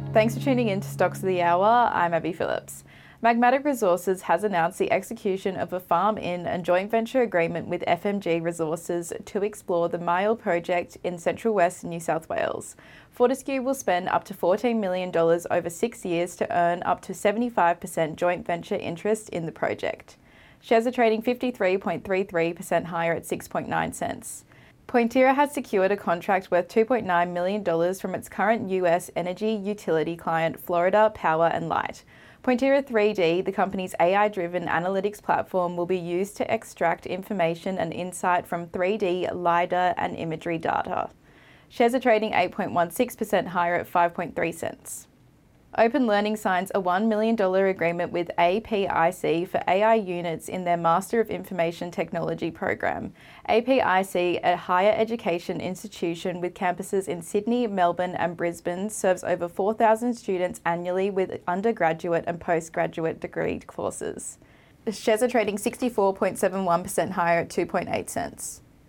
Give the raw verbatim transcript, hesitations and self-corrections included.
Thanks for tuning in to Stocks of the Hour. I'm Abby Phillips. Magmatic Resources has announced the execution of a farm-in and joint venture agreement with F M G Resources to explore the Myall project in central west New South Wales. Fortescue will spend up to fourteen million dollars over six years to earn up to seventy-five percent joint venture interest in the project. Shares are trading fifty-three point three three percent higher at six point nine cents. Pointerra has secured a contract worth two point nine million dollars from its current U S energy utility client Florida Power and Light. Pointerra three D, the company's A I-driven analytics platform, will be used to extract information and insight from three D LiDAR and imagery data. Shares are trading eight point one six percent higher at five point three cents. Open Learning signs a one million dollars agreement with A P I C for A I units in their Master of Information Technology program. A P I C, a higher education institution with campuses in Sydney, Melbourne and Brisbane, serves over four thousand students annually with undergraduate and postgraduate degree courses. The shares are trading sixty-four point seven one percent higher at two point eight cents.